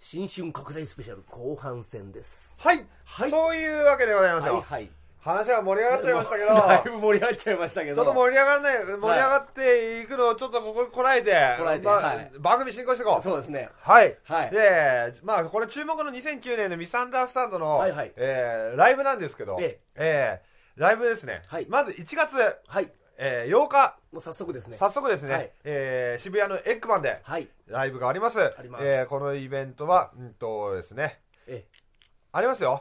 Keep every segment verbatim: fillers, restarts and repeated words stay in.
新春拡大スペシャル後半戦です。 はい、はい、そういうわけでございますよ。 はいはい、 話は盛り上がっちゃいましたけど、 だいぶ盛り上がっちゃいましたけど、 ちょっと盛り上がらない、盛り上がっていくのをちょっとここにこらえて、 こらえて、 まあはい、 番組進行していこう。 そうですね。 はい。 はい。 で、まあこれ注目のにせんきゅうねんのミスアンダースタンドの、はいはい、えー、ライブなんですけど、ええー、ライブですね。はい。まずいちがつ、はい、えー、ようか、 もう早速ですね。 早速ですね。はい、えー、渋谷のエッグマンで、はい、ライブがあります。あります。えー、このイベントは、うんとですね、ええ、ありますよ。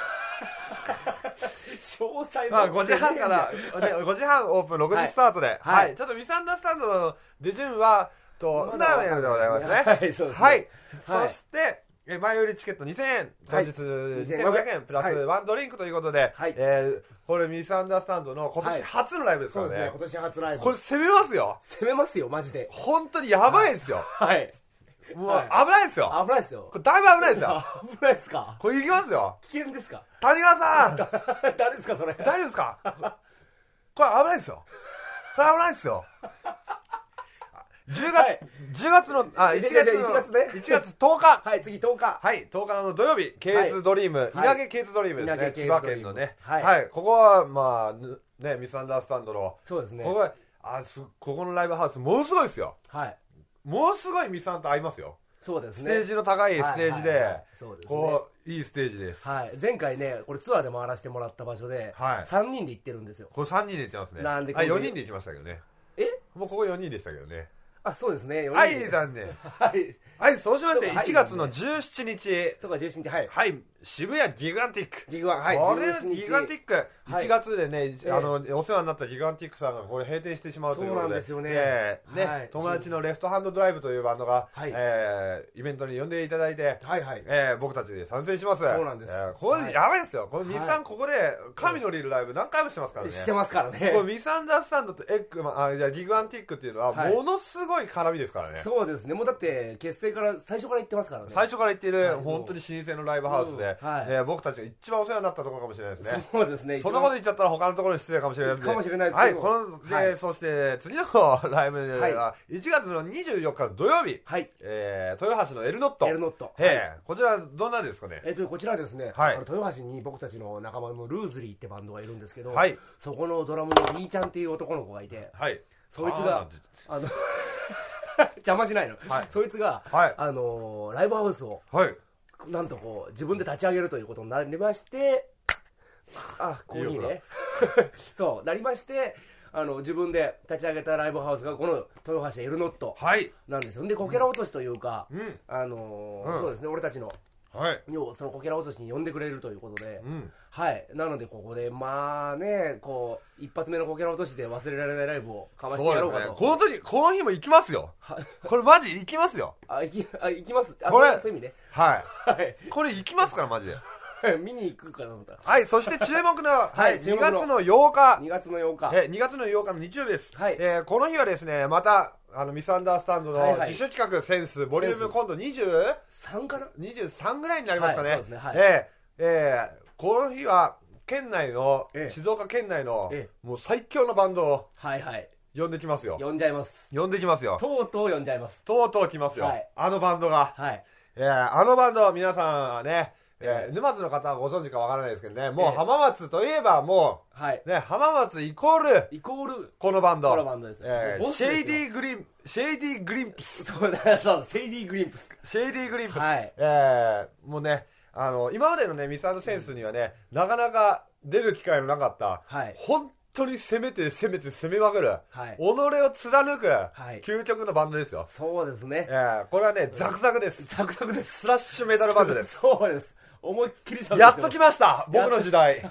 詳細まあごじはんから、ごじはんオープン、ろくじスタートで、はい。はい、ちょっとミスアンダースタンドの出順は、と、ダメでございますね。はい、そうですね。はい。そして、前売りチケットにせんえん、当日にせんごひゃくえん、プラスワンドリンクということで、はい、えー、これミスアンダースタンドの今年初のライブですからね。そうですね、今年初ライブ。これ攻めますよ。 攻めますよ、マジで。 本当にやばいですよ。はい。もう危ないですよ。 危ないですよ。 これだいぶ危ないですよ。 危ないですか。 これいきますよ。 危険ですか。 谷川さん。 誰ですかそれ。 大丈夫ですか。これ危ないですよ。これ危ないですよ。じゅうがつ、じゅうがつの、あ、いちがつの、いちがつね。いちがつとおか。 はい、次とおか。 はい、とおかの土曜日、ケーズドリーム、稲毛ケーズドリームですね。千葉県のね。はい、ここは、まあ、ね、ミスアンダースタンドの。そうですね。ここは、あ、ここのライブハウス、ものすごいですよ。はい。ものすごいミスアンと合いますよ。そうですね。ステージの高いステージで、こう、いいステージです。 はい。前回ね、これツアーで回らせてもらった場所で、さんにんで行ってるんですよ。 これさんにんで行ってますね。なんで、あ、よにんで行きましたけどね。え？もうここよにんでしたけどね。 あ、そうですね。 はい、残念。はい。はい、そうしまして、いちがつのじゅうしちにち。 そうか、じゅうしちにち、はい。 はい、渋谷ギガンティック。 ギガン、はい。 これギガンティック。いちがつでね、あの、お世話になったギガンティックさんがこれ閉店してしまうということで。そうなんですよね。ね、友達のレフトハンドドライブというバンドが、えイベントに呼んでいただいて、はいはい。え僕たちで参戦します。そうなんです。これやばいですよ。このミスさんここで、神のリールライブ何回もしてますからね。 してますからね。 これミスアンダースタンドとエッグマン、あ、じゃギガンティックっていうのは、ものすごい絡みですからね。 そうですね。もうだって、結成から、最初から言ってますからね。 最初から言っている、本当に老舗のライブハウスで、僕たちが一番お世話になったところかもしれないですね。そうですね。そんなこと言っちゃったら他のところに失礼かもしれないですね。かもしれないですけど。はい、この、で、そして次のライブはいちがつのにじゅうよっかの土曜日、はい、え豊橋のエルノット。エルノット。えこちらどんなですかね。 えっと、こちらですね、はい、豊橋に僕たちの仲間のルーズリーってバンドがいるんですけど、はい、そこのドラムの B ちゃんっていう男の子がいて、はい、そいつが、あの、邪魔しないの、はい、そいつが、はい、あのー、ライブハウスを、はい、なんとこう自分で立ち上げるということになりまして、あ、コーヒーねそうなりまして、あの自分で立ち上げたライブハウスがこの豊橋エルノットなんですよ。でこけら落としというか、うん、あのーうん、そうですね、俺たちの、はい、そのこけら落としに呼んでくれるということで、うん、はい、なのでここでまあね、こう一発目のこけら落としで忘れられないライブをかましてやろうかと。ね、 この時この日も行きますよ。これマジ行きますよ。 あ、行き、あ、行きます。あ、 これそういう意味ね。 はい。はい。これ行きますからマジで。 見に行くかなと思った。 はい、そして注目の、はい、にがつのようか。 にがつのようか。 え、にがつのようかの日曜日です。はい。えー、この日はですね、また、あの、ミスアンダースタンドの自主企画センス、ボリューム今度にじゅうさんかな ?にじゅうさんぐらいになりますかね。はい、そうですね。はい。えー、えー、この日は、県内の、ええ、静岡県内の、ええ、もう最強のバンドを、はいはい。呼んできますよ。 呼んじゃいます。 呼んできますよ。 とうとう呼んじゃいます。 とうとう来ますよ。はい。あのバンドが。はい。えー、あのバンド、皆さんはね、えー、沼津の方はご存知かわからないですけどね、もう浜松といえばもう、はい、ね、浜松イコール、 イコール、 このバンド。 このバンドです。 えー、シェイディーグリン、シェイディーグリンプス。 そうだ、そう、シェイディーグリンプス。 シェイディーグリンプス。はい。えー、もうね、あの、今までのね、ミスアンドセンスにはね、うん、なかなか出る機会のなかった、はい、本当に攻めて攻めて攻めまくる、はい、己を貫く、はい、究極のバンドですよ。 そうですね。 えー、これはね、ザクザクです。 ザクザクです。 スラッシュメタルバンドです。 そうです。思いっきりやっと来ました、僕の時代。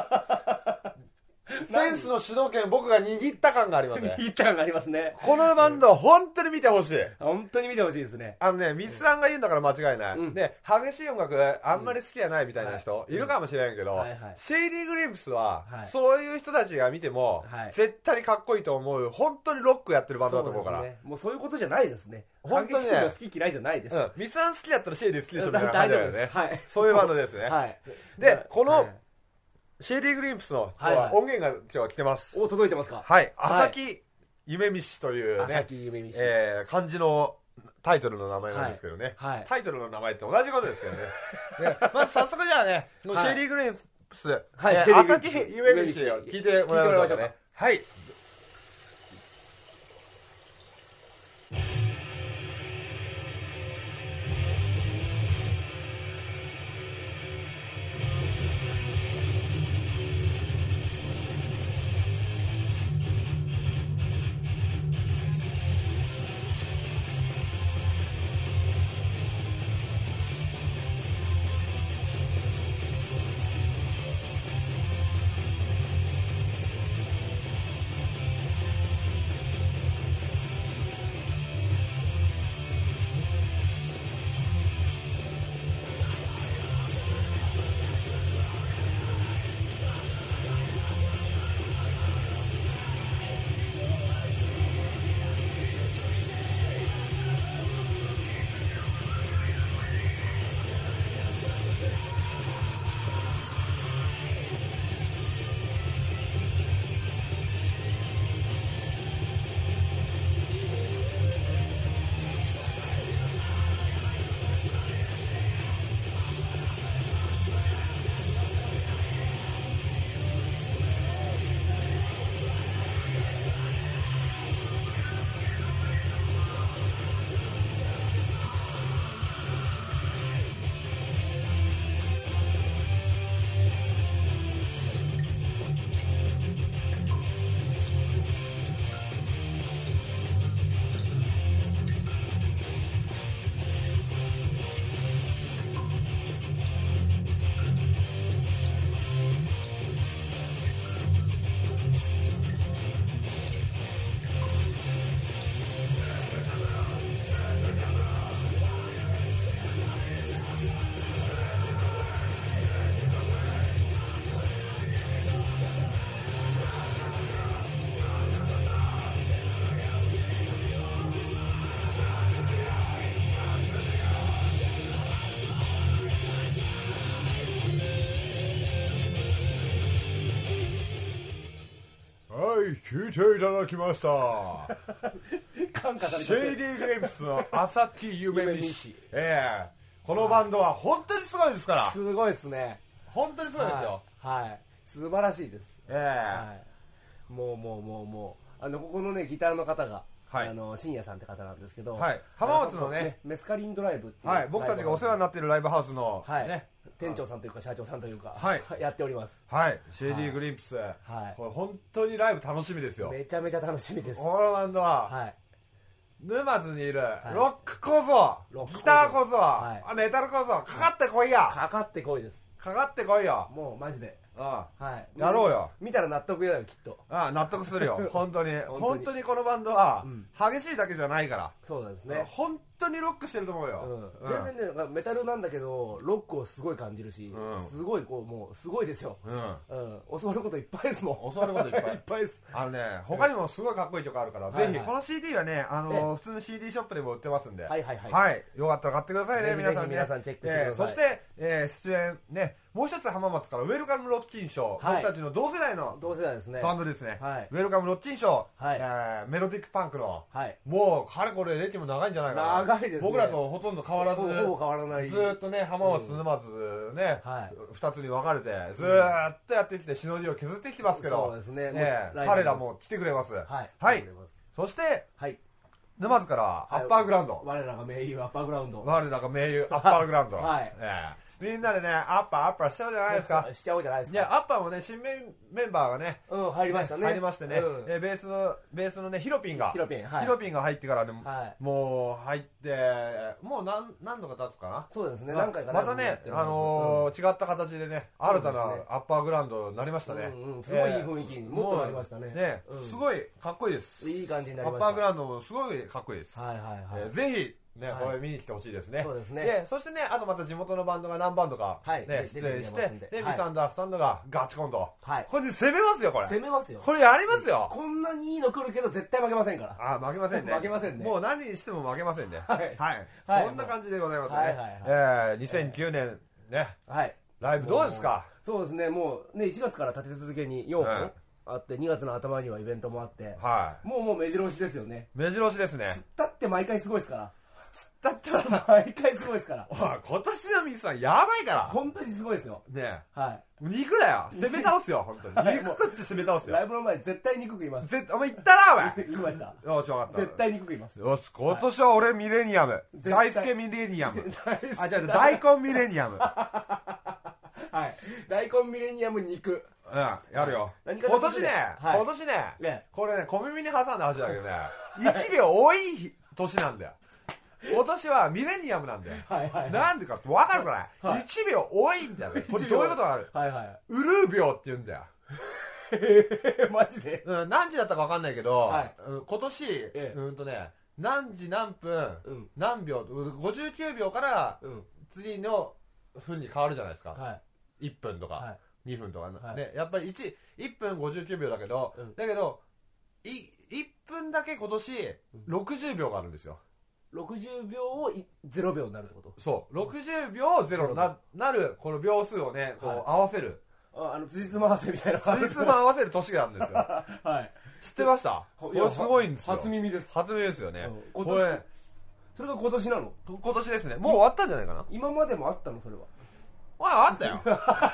センスの主導権僕が握った感がありますね。 握った感がありますね。 このバンド、本当に見てほしい。 本当に見てほしいですね。 あのね、ミスさんが言うんだから間違いない。うん、で、激しい音楽、あんまり好きじゃないみたいな人、うん、いるかもしれんけど、はいはい、シェイディーグリンプスは、はい、そういう人たちが見ても、はい、絶対にかっこいいと思う、本当にロックやってるバンドだと思うから。 そうですね、もうそういうことじゃないですね。 本当にね、 好き嫌いじゃないです。 うん、ミスさん好きだったらシェイディー好きでしょみたいな感じだよね。はい、そういうバンドですね。はい、で、この、はい、シェイディーグリンプスの音源が今日は来てます。 お、届いてますか。 はい。朝木夢見氏というね、 朝木夢見氏、 えー、漢字のタイトルの名前なんですけどね。はい、タイトルの名前って同じことですけどね。ねまず早速じゃあね、シェリー・グリーンプス、はい、朝日夢飯を聞いてもらいましょうね。はい。聞いていただきましたシェイディ・グレイプスの朝日夢飯、えー、このバンドは本当にすごいですから。 すごいですね、 本当にすごいですよ。 はい、はい、素晴らしいです。 えーはい、もうもうもうもうあのここのねギターの方が、はい、あの深夜さんって方なんですけど、 はい、浜松の ね, ねメスカリンドライブっていう、 はい、僕たちがお世話になっているライブハウスの、はいね、 店長さんというか社長さんというか、 はい、 やっております。 はい、シェイディ・グリンプス、はい、これ本当にライブ楽しみですよ。 めちゃめちゃ楽しみです。 このバンドは、はい、沼津にいるロックこそ、はい、ギターこそ、はい、メタルこそかかってこいや、 かかってこいです。 かかってこいよ、 もうマジで。 ああ、はい、やろうよ。 見たら納得よ、きっと。 ああ、納得するよ。本当に本当にこのバンドは、うん、激しいだけじゃないから。 そうですね。 本当にロックしてると思うよ。 うん、全然ね、メタルなんだけどロックをすごい感じるし、うん、すごいこうもうすごいですよ。うん、うん、教わることいっぱいですもん。 教わることいっぱいいっぱいです。 あのね、他にもすごいかっこいい曲あるから、ぜひこの シーディー はね、あの普通の シーディー ショップでも売ってますんで、はいはいはい。はい、よかったら買ってくださいね、皆さんね。 皆さんチェックしてください。 そして出演ね。もう一つ浜松からウェルカムロッキン賞、僕たちの同世代の同世代ですねバンドですね。ウェルカムロッキン賞、メロディックパンクの、もうかれこれ歴も長いんじゃないかな。 長いですね。 僕らとほとんど変わらず、 ほぼ変わらない。 ずっとね、浜松沼津ね、二つに分かれてずーっとやってきてしのぎを削ってきてますけど、 そうですね。 彼らも来てくれます。はい。そして沼津からアッパーグラウンド、 我らが盟友アッパーグラウンド、 我らが盟友アッパーグラウンド、はい。みんなでね、アッパーアッパーしちゃうじゃないですか。 しちゃおうじゃないですか。 いや、アッパーもね、新メンバーがね、 うん、入りましたね。 入りましてね、ベースの、ベースのね、ヒロピンが、ヒロピン、はい。ヒロピンが入ってからね、もう入って、もう何、何度か経つかな。 そうですね、何回かまたね、あの、違った形でね、新たなアッパーグラウンドになりましたね。 すごいいい雰囲気に、もっとなりましたね。 ね、すごいかっこいいです。 いい感じになりました。 アッパーグラウンドもすごいかっこいいです。 はいはいはい。 ぜひ、ね、これ見に来てほしいですね。 そうですね。 で、そしてね、あとまた地元のバンドが何バンドかね、出演して、で、ミスアンダースタンドがガチコント。はい。これで攻めますよ、これ。 攻めますよ。 これやりますよ。 こんなにいいの来るけど絶対負けませんから。 あ、負けませんね。 負けませんね。 もう何にしても負けませんね。はい。はい。そんな感じでございますね。え、にせんきゅうねんね。はい。ライブどうですか？ そうですね、もうね、いちがつから立て続けによんほんあって、にがつの頭にはイベントもあって、はい。もうもう目白押しですよね。 目白押しですね。 だって毎回すごいですから。 だったら毎回すごいですから。 今年のミスさんやばいから。 本当にすごいですよ。 ねえ。はい。 肉だよ。攻め倒すよ、本当に。肉食って攻め倒すよ。 ライブの前絶対肉食います。 絶対、お前言ったな、お前。 言いました。 よし、わかった。 絶対肉食います。 よし、今年は俺ミレニアム。大輔ミレニアム。あ、じゃあ大根ミレニアム。 はい。大根ミレニアム肉。 うん、やるよ。今年ね、今年ね、これね、小耳に挟んだ話だけどね、いちびょう多い年なんだよ。今年はミレニアムなんだよ。はいはい。なんでかって分かるかな ?いち 秒多いんだよね。これどういうことがある？はいはい。ウルー秒って言うんだよ。 マジで？ うん、何時だったか分かんないけど、今年、うんとね、何時何分、何秒、ごじゅうきゅうびょうから次の分に変わるじゃないですか。はい。いっぷんとか、にふんとか。ね、やっぱりいち、いっぷんごじゅうきゅうびょうだけど、だけど、いっぷんだけ今年ろくじゅうびょうがあるんですよ。 ろくじゅうびょうをゼロびょうになるってこと？ そう。ろくじゅうびょうゼロになる、この秒数をね、こう合わせる。 あ、あの、つじつま合わせみたいな。 つじつま合わせる年があるんですよ。はい。知ってました？これすごいんですよ。 初耳です。 初耳ですよね。 これ、それが今年なの？ 今年ですね。もう終わったんじゃないかな？ 今までもあったのそれは。 まあ、あったよ。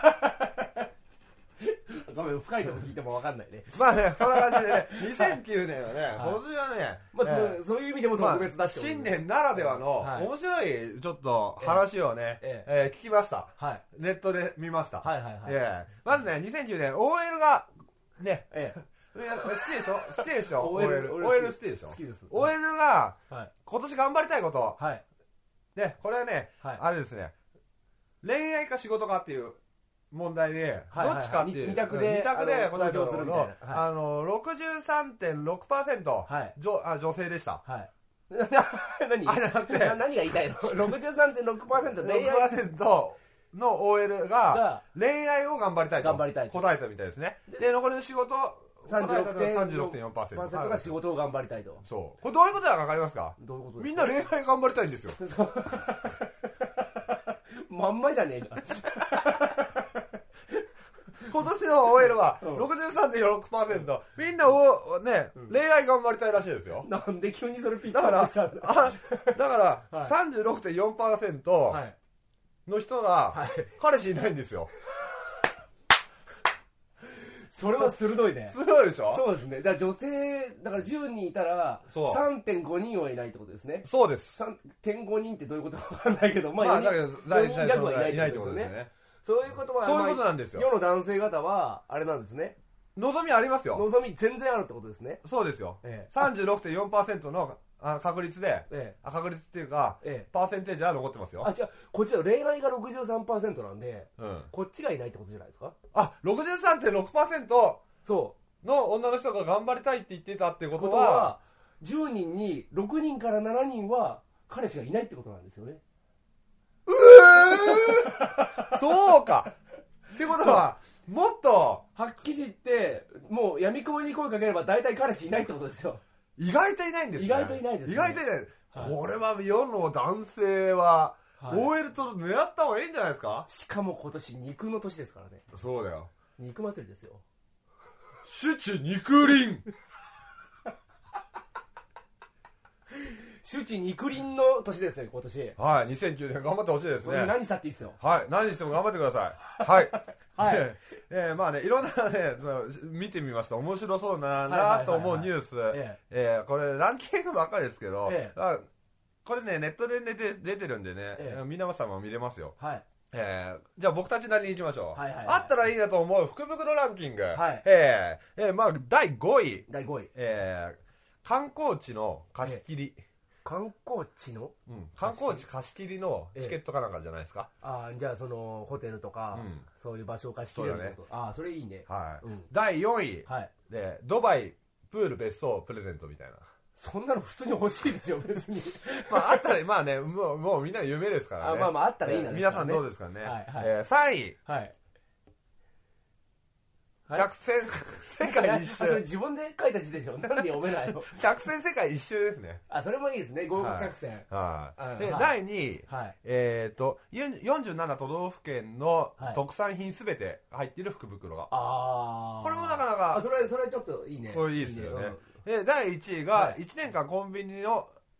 ごめん、深いとこ聞いても分かんないね。 まあね、そんな感じでね、にせんきゅうねんはね、今年はね、 まあ、そういう意味でも特別だし、 新年ならではの面白いちょっと話をね、聞きました。ネットで見ました。はいはいはい。まずね、にせんきゅうねん オーエル が、ね、好きでしょ好きでしょ オーエル。オーエル 好きでしょ好きです。オーエル が、今年頑張りたいこと。ね、これはね、あれですね、恋愛か仕事かっていう問題で、どっちかっていう。 二択で、 二択で答えてるの、あの、ろくじゅうさんてんろくパーセント、女性でした。はい。 何何が言いたいの ?ろくじゅうさんてんろくパーセント 恋愛。 ろくパーセントの オーエル が、恋愛を頑張りたいと。 頑張りたい。 答えたみたいですね。で、残りの仕事、さんじゅうろくてんよんパーセントが仕事を頑張りたいと。 そう。これどういうことだかわかりますか？ どういうことみんな恋愛頑張りたいんですよ。 まんまじゃねえか。 今年の オーエル は ろくじゅうさんてんろくパーセント、みんなお、ね、恋愛頑張りたいらしいですよ。 なんで急にそれピックアップしたんだ。 だから、さんじゅうろくてんよんパーセント の人が、彼氏いないんですよ。 それは鋭いね。 鋭いでしょ？ そうですね。だから女性、だからじゅうにんいたら、さんてんごにんはいないってことですね。 そうです。 さんてんごにんってどういうことかわかんないけど、まあよにん弱はいないってことですね。そういうことは、 そういうことなんですよ。 世の男性方は、あれなんですね。 望みありますよ。 望み全然あるってことですね。 そうですよ。さんじゅうろくてんよんパーセント の確率で、確率っていうか、パーセンテージは残ってますよ。 あ、じゃあ、こっちは恋愛が ろくじゅうさんパーセント なんで、こっちがいないってことじゃないですか？ あ、ろくじゅうさんてんろくパーセント の女の人が頑張りたいって言ってたってことは、 じゅうにんにろくにんからしちにんは彼氏がいないってことなんですよね。 うーそうかってことは、もっとはっきり言って、もう闇雲に声かければ大体彼氏いないってことですよ。 意外といないんですね。 意外といないですね。 意外といない。これは世の男性は、オーエル と狙った方がいいんじゃないですか？ しかも今年肉の年ですからね。 そうだよ。 肉祭りですよ。 シュチ肉林シュチ肉林の年ですね、今年。 はい、にせんきゅうねん頑張ってほしいですね。 何したっていいですよ。 はい、何しても頑張ってください。はい。はい。えー、まあね、いろんなね、見てみますと面白そうな、なと思うニュース。えー、これランキングばっかりですけど、えー、これね、ネットで出て出てるんでね、えー、皆様見れますよ。はい。えー、じゃあ僕たちなりに行きましょう。はいはいはい、あったらいいなと思う福袋ランキング。はい。えー、えー、まあ、だいごい。 だいごい。 えー、観光地の貸し切り。えー観光地の、 うん、観光地貸し切りのチケットかなんかじゃないですか。 ええ、ああ、じゃあそのホテルとか、うん、そういう場所を貸し切れるってこと。ああ、それいいね。 はい。うん、だいよんい、はい、でドバイプール別荘プレゼントみたいな。 そんなの普通に欲しいでしょ別に。 まああったらまあね、もうもうみんな夢ですからね。 あ、まあまああったらいいな、ね。 皆さんどうですかね。はいはい、えー、さんい。はい。百戦世界一周。それ自分で書いた字でしょ。なんで読めないの？ 百戦世界一周ですね。 あ、それもいいですね。合格百戦。 はい。で、だいにい。えっと、よんじゅうなな都道府県の特産品すべて入っている福袋が。ああ。これもなかなか。 あ、それ、それちょっといいね。 これいいですよね。で、だいいちいがいちねんかんコンビニの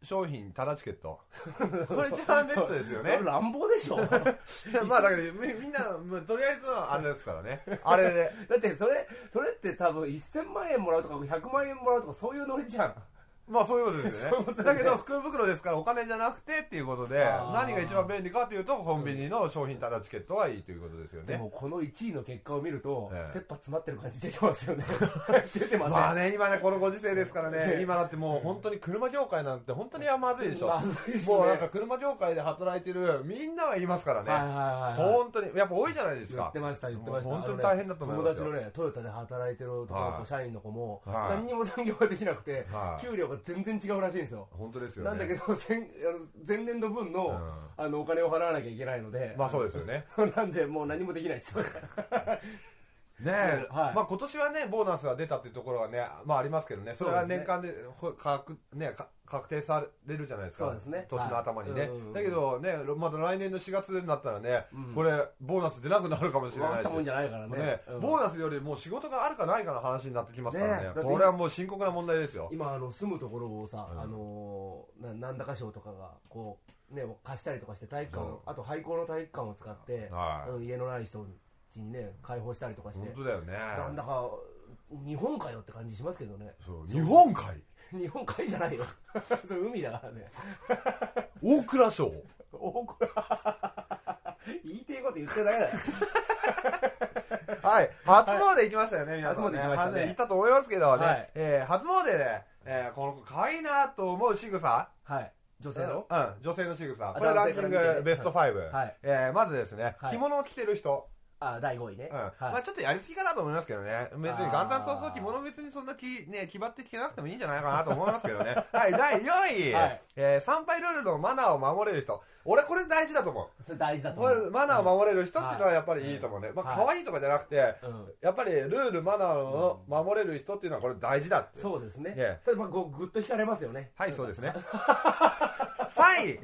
商品タダチケット。これ一番ベストですよね。 それ乱暴でしょ。 まあだけどみんな、とりあえずはあれですからね。あれで。 だってそれ、それって多分せんまんえんもらうとかひゃくまんえんもらうとかそういうノリじゃん。 まあそういうことですよね。だけど福袋ですからお金じゃなくてっていうことで、何が一番便利かというとコンビニの商品タダチケットはいいということですよね。 でもこのいちいの結果を見ると、切羽詰まってる感じ出てますよね。出てますね。 まあね、今ね、このご時世ですからね、今だってもう本当に車業界なんて本当にまずいでしょ。 まずいですね。 もうなんか車業界で働いてるみんなが言いますからね。本当に、やっぱ多いじゃないですか。 言ってました、言ってました。 本当に大変だと思いますよ。 友達のね、トヨタで働いてるところ、社員の子も、何にも残業ができなくて、給料が全然違うらしいんですよ。 本当ですよね。 なんだけど前年度分の、うん、あのお金を払わなきゃいけないので、 まあそうですよね。 なんでもう何もできないですよ。 ねえ、はい、まあ今年はねボーナスが出たっていうところはね、まあありますけどね、それは年間で確ね確定されるじゃないですか。 そうですね。 年の頭にね。だけどね、まだ来年のしがつになったらね、これボーナス出なくなるかもしれないし。 もんじゃないからね。 ボーナスよりも仕事があるかないかの話になってきますからね。これはもう深刻な問題ですよ。 今あの住むところをさ、あのなんだか賞とかがこうね貸したりとかして体育館、あと廃校の体育館を使って家のない人にね開放したりとかして、 本当だよね。 なんだか日本かよって感じしますけどね。 日本海日本海じゃないよ。それ海だからね。 大蔵省。 大蔵。言いてえこと言ってないだよ。 はい、初詣行きましたよね、皆さん。 初詣行きましたね。 行ったと思いますけどね。え初詣で、えこの子可愛いなと思う仕草。 はい。女性の？ うん、女性の仕草。これランキングベストファイブ。えまずですね、着物を着てる人。 あ、だいごいね。 うん。まあちょっとやりすぎかなと思いますけどね。別に元旦早々着物別にそんな気、ね、気張って着てなくてもいいんじゃないかなと思いますけどね。はい、だいよんい。え参拝ルールのマナーを守れる人。俺これ大事だと思う。 それ大事だと思う。 マナーを守れる人っていうのはやっぱりいいと思うね。まあ可愛いとかじゃなくて、やっぱりルール、マナーを守れる人っていうのはこれ大事だって。 そうですね。まあぐっと惹かれますよね。 はい、そうですね。さんい。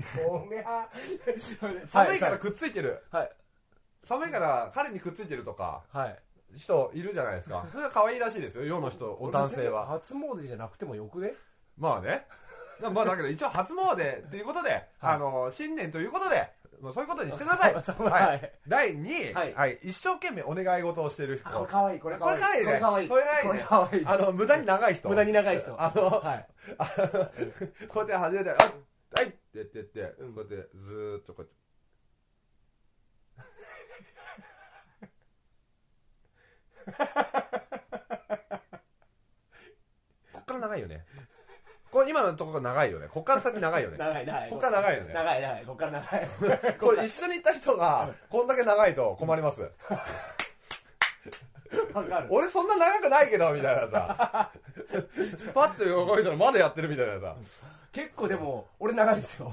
寒いからくっついてる。はい。寒いから彼にくっついてるとか、はい、人いるじゃないですか。それは可愛いらしいですよ、世の人、男性は。 初詣じゃなくてもよくね。 まあね。まあだけど一応初詣っていうことで、はい、あの、新年ということで、もうそういうことにしてください。はい。だいにい、はい、はい、一生懸命お願い事をしてる人。 これ可愛い、これ可愛い。 これ可愛いね。これ可愛い。これ可愛い。 あの、無駄に長い人。 無駄に長い人。 あの、はい。こうやって初めて、あはいって言ってって、こうやってずーっとこうやって。こっから長いよね。これ今のところが長いよね。こっから先長いよね。 長い長い。 こっから長いよね。 長い長い。こっから長い。 これ一緒に行った人がこんだけ長いと困ります。 わかる。 俺そんな長くないけどみたいなさ。パッと動いたらまだやってるみたいなさ。 結構でも俺長いですよ。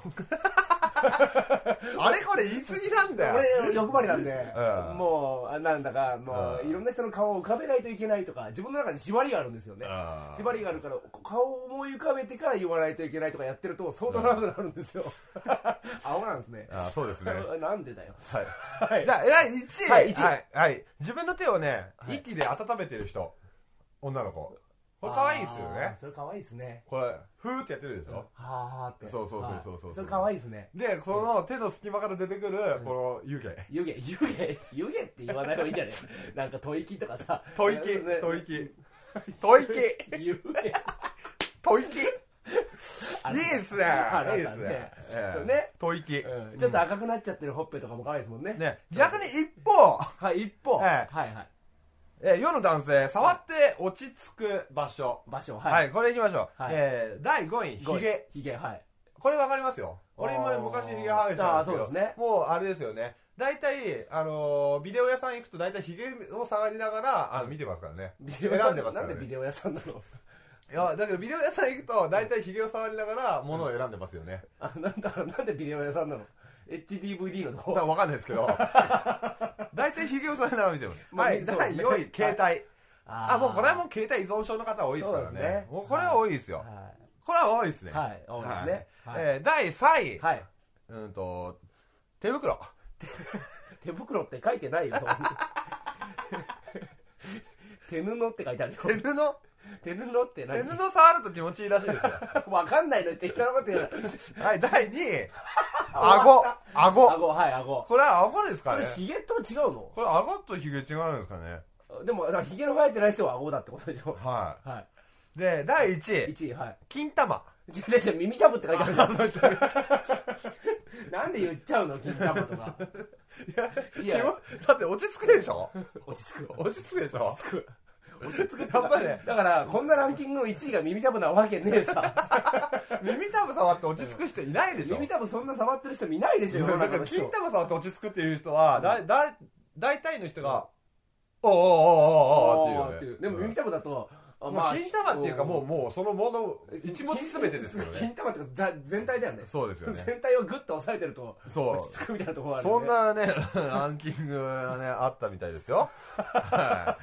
あれこれ言い過ぎなんだよ。 俺欲張りなんで、うん、もうなんだかもう、うん、いろんな人の顔を浮かべないといけないとか自分の中に縛りがあるんですよね。縛りがあるから顔を思い浮かべてから言わないといけないとかやってると相当長くなるんですよ。青なんですね。 あ、そうですね。 なんでだよ。 はい。じゃあえらいいちい。はい、いちい。はい。自分の手をね、息で温めてる人、女の子。これ可愛いですよね。 それ可愛いですね。 これふーってやってるでしょ。 はーって。 そうそうそうそうそう。 それ可愛いですね。 で、その手の隙間から出てくるこの湯気。 湯気、湯気、湯気って言わない方がいいんじゃねえ。なんか吐息とかさ。 吐息、吐息、吐息、 湯気、 吐息。いいっすね。いいっすね。ね。吐息。 ちょっと赤くなっちゃってるほっぺとかも可愛いですもんね。 ね。逆に一方。 はい、一方。はいはい。 えー、世の男性、触って落ち着く場所。 場所、はい。 はい、これいきましょう。はい、えー、だいごい、ヒゲ。 ヒゲ、はい。 これわかりますよ。俺今昔ヒゲ生えてたんですけど、そうですね。もうあれですよね。大体、あのー、ビデオ屋さん行くと大体ヒゲを触りながら、あの、見てますからね。 選んでますからね。なんでビデオ屋さんなの？ いや、だけどビデオ屋さん行くと大体ヒゲを触りながら物を選んでますよね。 あ、なんだろう、なんでビデオ屋さんなの？エイチディーブイディー のとこ？ わかんないですけど。大体ヒゲを触りながら見てます。はい、だいよんい、携帯。あ、もうこれはもう携帯依存症の方多いですからね。もうこれは多いですよ。これは多いですね。 はい、多いですね。 えだいさんい。はい。うんと、手袋。 手袋って書いてないよ、そこに。手布って書いてあるよ。 手布手布って何？ 手布触ると気持ちいいらしいですよ。 わかんないのに適当なこと言うな。はい、だいにい。顎。顎。 顎、はい、顎。 これは顎ですかね。 これヒゲと違うの？ これ顎とヒゲ違うんですかね。 でも、だからヒゲの生えてない人は顎だってことでしょ。 はい。 はい。 で、だいいちい。 いちい、はい。 金玉。 違う違う、耳たぶって書いてあるじゃん。なんで言っちゃうの、金玉とか。 いや、いやだって落ち着くでしょ？ 落ち着く。 落ち着くでしょ？ 落ち着く。落ち着くってやっぱりね。だから、こんなランキングのいちいが耳たぶなわけねえさ。 耳たぶ触って落ち着く人いないでしょ？ 耳たぶそんな触ってる人いないでしょ、世の中の人。 金玉触って落ち着くっていう人は、だ、だ、大体の人が、おーおーおーおーっていう。 でも耳たぶだと、 まあ、金玉っていうかもう、もうそのもの、一物すべてですよね。 金玉っていうか全体だよね。 そうですよね。 全体をグッと押さえてると、 落ち着くみたいなところあるそんなね、ランキングがね、あったみたいですよ。はい。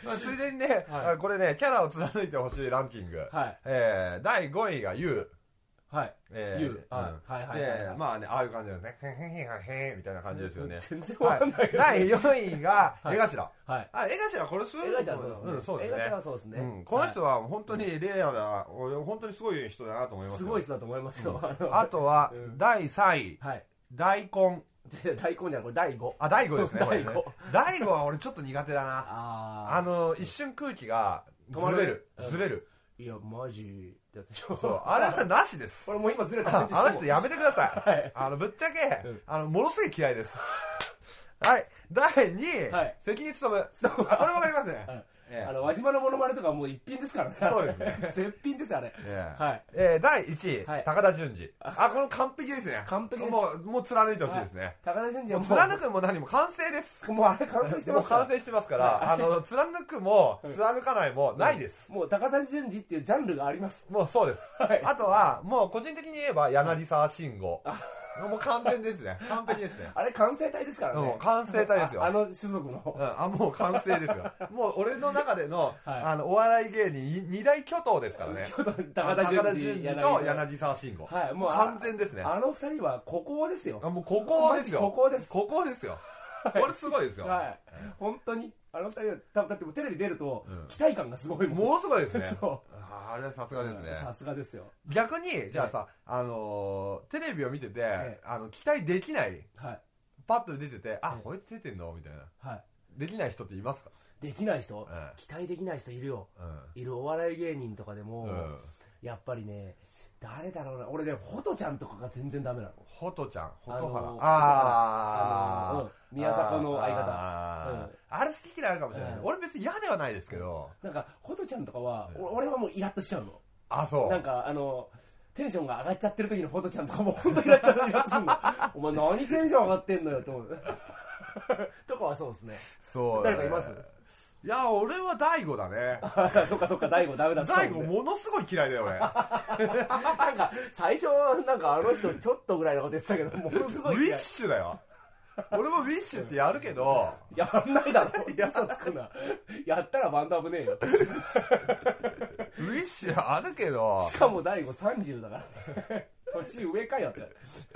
ついでにね、これね、キャラを貫いてほしいランキング。はい。えー、だいごいが ユー。 はい。えー、言う。 はいはいはい。で、まあね、ああいう感じですね。へんへんへんへんみたいな感じですよね。 全然わかんない。 だいよんいが、江頭。 はい。 あ、江頭これする江頭そうですね。うん、そうですね。江頭はそうですね。 この人は本当にレアな、本当にすごい人だなと思います。 すごい人だと思いますよ。 あとは、だいさんい。はい。大根。 大根じゃない、これだいご。 あ、だいごですね。 だいご。 だいごは俺ちょっと苦手だな。ああの、一瞬空気がずれる。ずれる。 いや、マジでしょ。 そう、あれはなしです。 これもう今ずれた感じあの人やめてください。はい。あの、ぶっちゃけ、あの、ものすごい嫌いです。はい。だいにい、関根勤。そう。これわかりますね。 あの、輪島のモノマネとかもう一品ですからね。 そうですね。 絶品です、あれ。 はい。え、だいいちい、高田純次。あ、この完璧ですね。 完璧です。 もう、もう貫いてほしいですね。 高田純次はもう。 貫くも何も完成です。 もうあれ完成してますから。 もう完成してますから、あの、貫くも、貫かないもないです。 もう高田純次っていうジャンルがあります。 もうそうです。あとは、もう個人的に言えば、柳沢慎吾。もう完全ですね。完璧ですね。 あれ完成体ですからね。 もう完成体ですよ。 あの種族の。 あ、もう完成ですよ。もう俺の中での、あの、お笑い芸人二大巨頭ですからね。 巨頭、高田純次と柳沢慎吾。はい、もう完全ですね。 あの二人は孤高ですよ。 もう孤高ですよ。 孤高です。 孤高ですよ。これすごいですよ。 はい。本当に。あの二人は、だってテレビ出ると、期待感がすごいもん。 ものすごいですね。 そう。 あれさすがですね。 さすがですよ。 逆に、じゃあさ、あの、テレビを見てて、あの、期待できない。はい。パッと出てて、あ、こいつ出てんのみたいな。はい。できない人っていますか？ できない人？期待できない人いるよ。いるお笑い芸人とかでも、やっぱりね、誰だろうな。俺ね、ホトちゃんとかが全然ダメなの。 ホトちゃん、ホトハラ。 ああ、宮迫の相方。 あれ好き嫌いあるかもしれない。俺別に嫌ではないですけど。 なんか、ホトちゃんとかは、俺はもうイラッとしちゃうの。 あ、そう。 なんか、あの、テンションが上がっちゃってる時のホトちゃんとかも本当にイラッとするの。お前何テンション上がってんのよと思う。とかはそうですね。 そう。 誰かいます？ いや、俺は大悟だね。 そっかそっか、大悟ダメだ。 大悟ものすごい嫌いだよ、俺。なんか、最初、なんかあの人ちょっとぐらいのこと言ってたけど、ものすごい嫌い。 ウィッシュだよ。俺もウィッシュってやるけど。 やんないだろ。嘘つくな。やったらバンド危ねえよ。 ウィッシュあるけど。 しかも大悟さんじゅうだからね。年上かよって。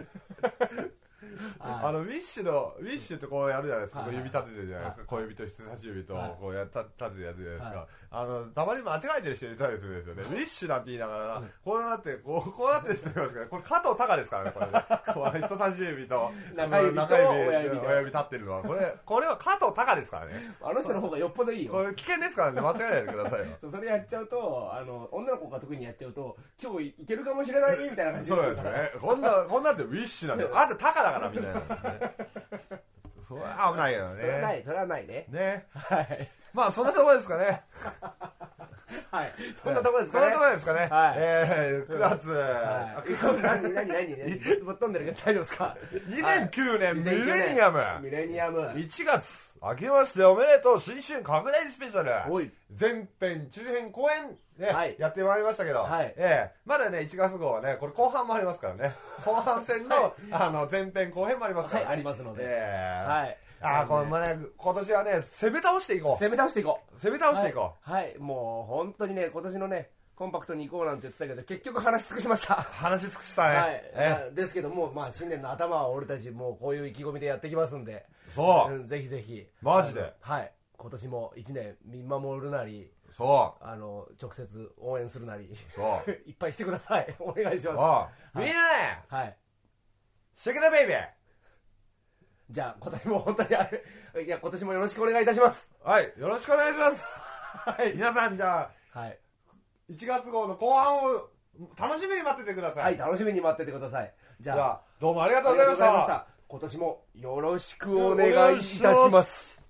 あのウィッシュのウィッシュってこうやるじゃないですか、指立ててるじゃないですか、小指と人差し指とこうやった立ててやるじゃないですか、あのたまに間違えてる人いたりするんですよね。ウィッシュなんて言いながらこうなってこうこうなってる人いますから、これ加藤隆ですからね、これね。こう人差し指と中指と親指親指立ってるのはこれこれは加藤隆ですからね。 あの人の方がよっぽどいいよ。 これ危険ですからね、間違えないでくださいよ。 それやっちゃうと、あの女の子が特にやっちゃうと、今日いけるかもしれないみたいな感じで。 そうですね。こんなこんなんてウィッシュなんだよ。あんたタカだからみたいな。それは危ないよね。 それはない、それはないね。 ね。 はい。 まあそんなところですかね。 はい。そんなところですかね。 そんなところですかね。はい。えー、くがつ。 何、何、何、ぶっ飛んでるけど大丈夫ですか？ にせんきゅうねんミレニアム。 ミレニアム。 いちがつ。明けましておめでとう新春拡大スペシャル。前編、中編、後編、ね、やってまいりましたけど、ええ、まだね、いちがつ号はね、これ後半もありますからね。後半戦の、あの、前編、後編もありますから。 はい、ありますので。 はい。ああ、このね、今年はね、攻め倒していこう。 攻め倒していこう。攻め倒していこう。はい、もう本当にね、今年のね、コンパクトに行こうなんて言ってたけど、結局話し尽くしました。 話し尽くしたね。 はい。ですけども、まあ新年の頭は俺たちもうこういう意気込みでやってきますんで。 そう。 ぜひぜひ。 マジで。 はい。今年も一年見守るなり、 そう。 あの、直接応援するなり。 そう。 いっぱいしてください。お願いします。 みんなね。 はい。 してくだベイベー。 じゃあ、今年も本当にあれ、いや、今年もよろしくお願いいたします。 はい。よろしくお願いします。はい。皆さん、じゃあ、はい。いちがつ号の後半を楽しみに待っててください。 はい、楽しみに待っててください。じゃあ、じゃあどうもありがとうございました。 今年もよろしくお願いいたします。